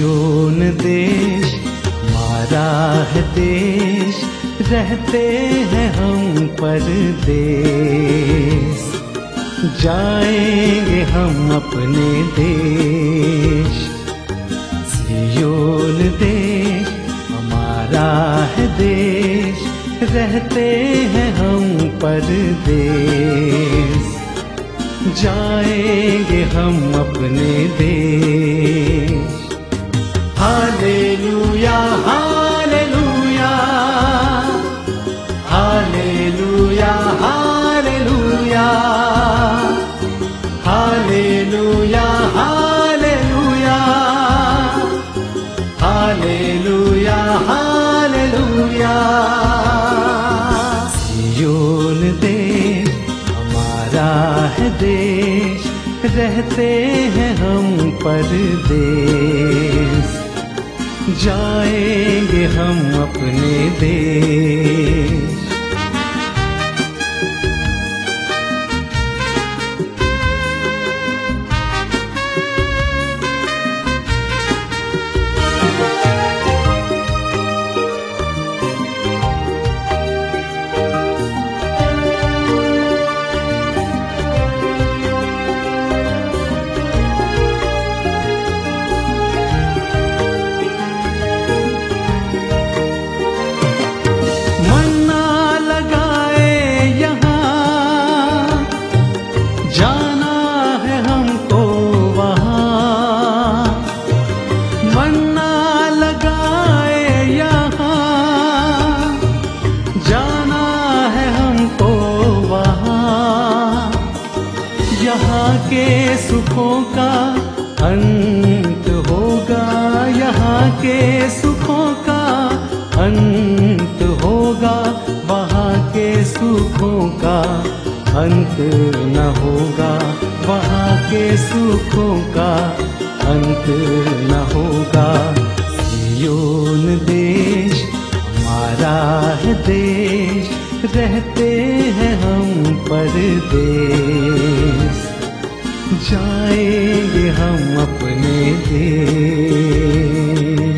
सियोन देश हमारा है देश, रहते हैं हम परदेस। जाएंगे हम अपने देश। सियोन देश हमारा है देश, रहते हैं हम परदेस। जाएंगे हम अपने देश। Hallelujah hallelujah hallelujah hallelujah hallelujah hallelujah hallelujah hallelujah. सियोन देश हमारा है देश, रहते हैं हम परदेस। जाएंगे हम अपने देश। यहाँ के सुखों का अंत होगा, यहाँ के सुखों का अंत होगा, वहाँ के सुखों का अंत न होगा, वहाँ के सुखों का अंत न होगा। सियोन देश हमारा है देश, रहते हैं हम परदेस। जाएंगे हम अपने देश।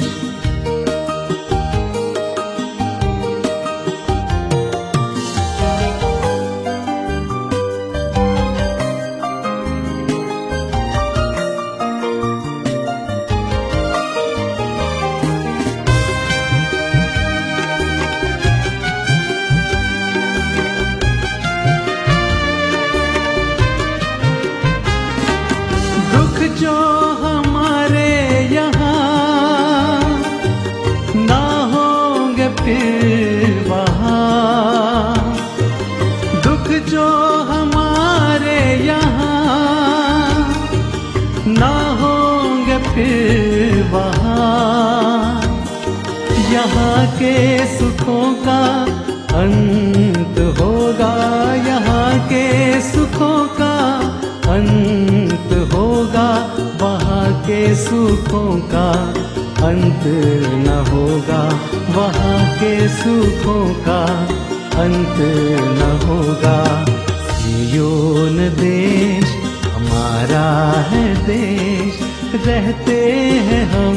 जो हमारे यहाँ ना होंगे फिर वहाँ, दुख जो हमारे यहाँ ना होंगे फिर वहाँ। यहाँ के सुखों का अंत होगा, यहाँ के सुखों का अंत होगा, वहाँ के सुखों का अंत न होगा, वहाँ के सुखों का अंत न होगा। सियोन देश हमारा है देश, रहते हैं हम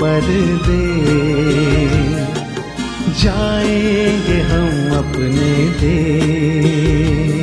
परदेस। जाएंगे हम अपने देश।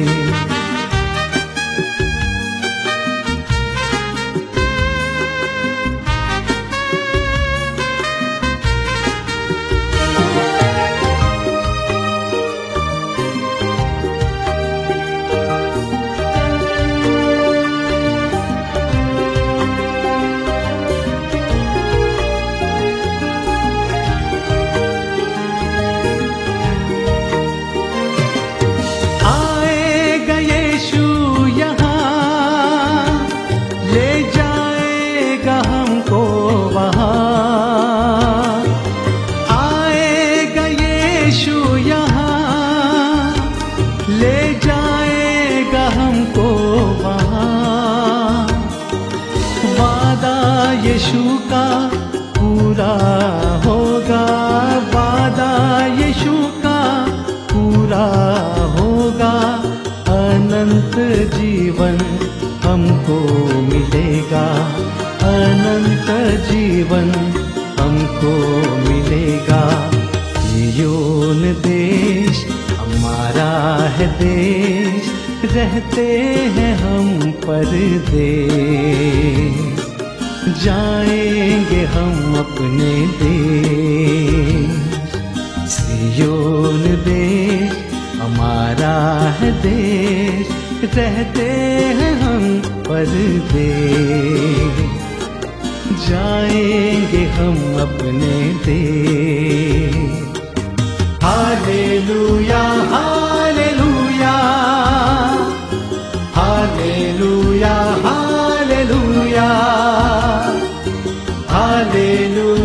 यीशु का पूरा होगा, वादा यीशु का पूरा होगा। अनंत जीवन हमको मिलेगा, अनंत अनंत जीवन हमको मिलेगा। सिय्योन देश हमारा है देश, रहते हैं हम परदेश। जाएंगे हम अपने देश, सिय्योन देश हमारा है देश, रहते हैं हम परदेश। जाएंगे हम अपने देश। Hallelujah hallelujah hallelujah hallelujah hallelujah